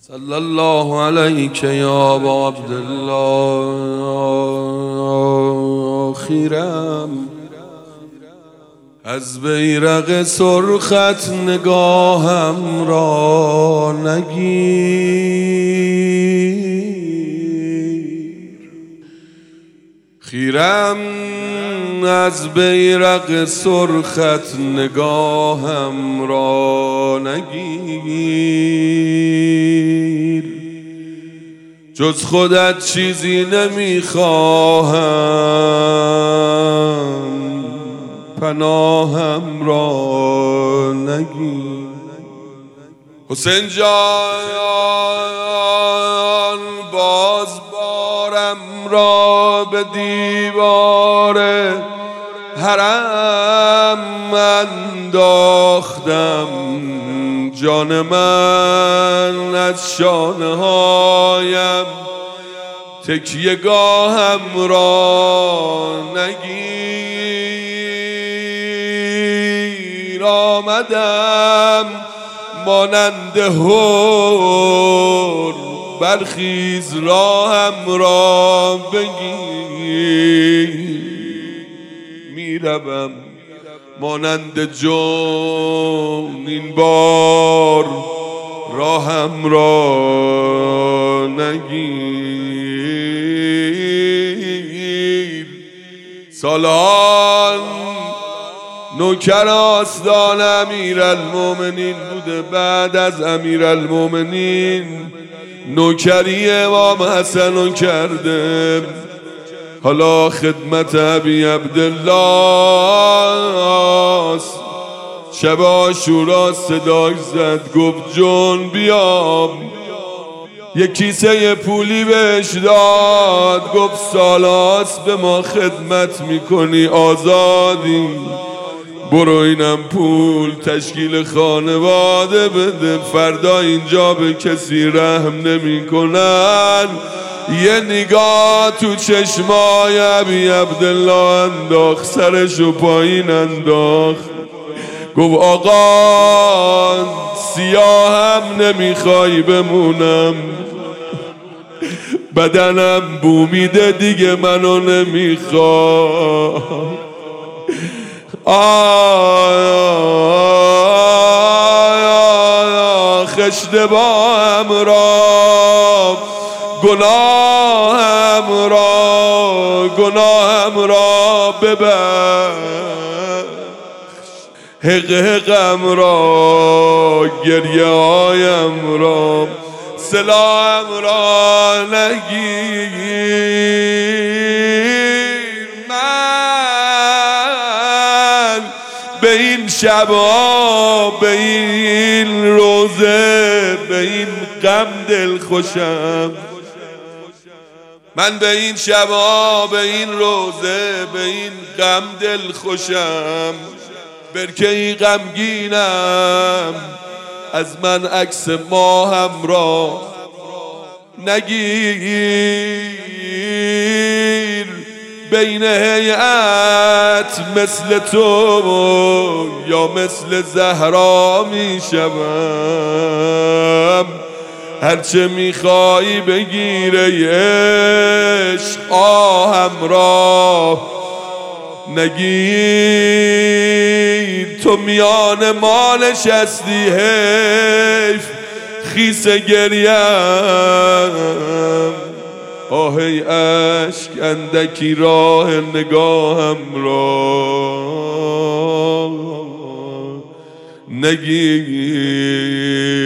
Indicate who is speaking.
Speaker 1: صلی الله علیک یا ابا عبدالله. خیرم از بیرق سرخت نگاهم را نگیر. خیرم از بیرق سرخت نگاهم را نگیر. جز خودت چیزی نمیخواهم، پناهم را نگیر. حسین جان باز بارم را به دیوار حرم انداختم. جان من از شانه هایم تکیه گاهم را نگیر. آمدم مانند هور، برخیز راهم را بگیر. میروم مانند جون، این بار راهم را نگیر. سالان نوکر آستان امیرالمومنین بوده، بعد از امیرالمومنین نوکری امام حسن کرده. حالا خدمت ابی عبدالله شب عاشورا صداش زد، گفت جون بیام. یک کیسه پولی بهش داد، گفت سالاست به ما خدمت میکنی، آزادی. برو اینم پول تشکیل خانواده بده، فردا اینجا به کسی رحم نمی کنن. یه نگاه تو چشمای ابی عبدالله انداخت، سرشو پایین انداخت، گفت آقا سیاهم نمیخوای بمونم، بدنم بو میده دیگه منو نمیخوای. اشتباهم را گناهم را ببخش، حقم را گریه هایم را سلاهم را نگیر. من به این شبا، به این روزه، به این غم دل خوشم. من به این شبا، به این روزه، به این غم دل خوشم. برکه ای غمگینم، از من عکس ماهم را نگیر. بین هیئت مثل تو یا مثل زهرا می شوم، هرچه میخوایی بگیر ای عشق، آهم را نگیر. تو میان ما نشستی حیف، خیس گریم. آه ای اشک اندکی راه نگاهم را نگیر.